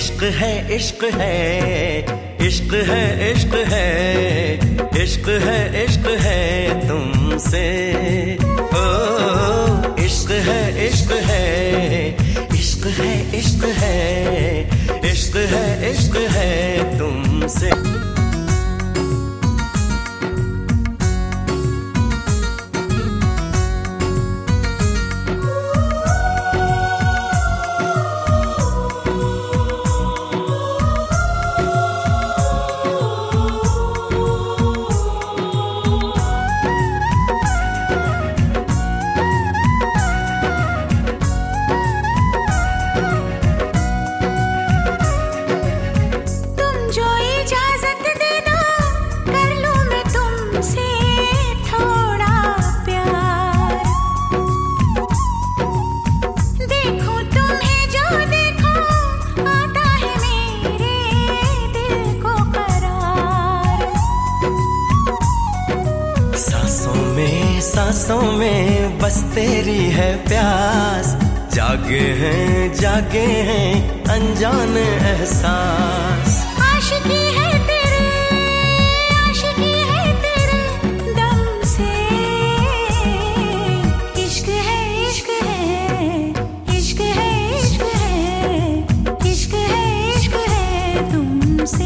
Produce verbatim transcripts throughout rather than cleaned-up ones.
इश्क है इश्क है इश्क है इश्क है इश्क है इश्क है तुमसे। ओ इश्क है इश्क है इश्क है इश्क है इश्क है इश्क है तुमसे। सांसों में बस तेरी है प्यास, जागे हैं जागे हैं अनजान एहसास। आशिकी है तेरे आशिकी है तेरे दम से। इश्क है इश्क है इश्क है इश्क है इश्क है इश्क है तुमसे।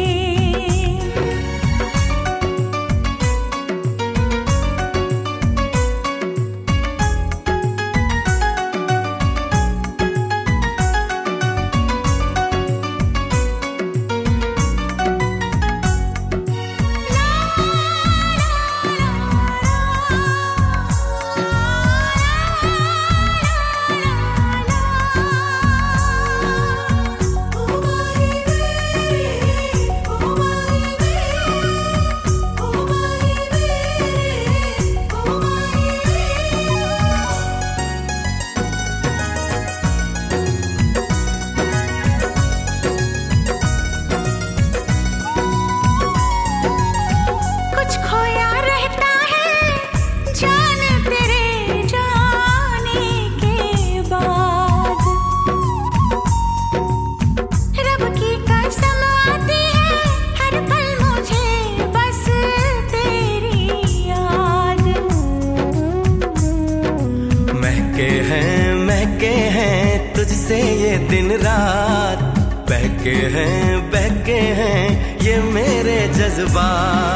महके हैं तुझसे ये दिन रात, बहके हैं बहके हैं ये मेरे जज्बात।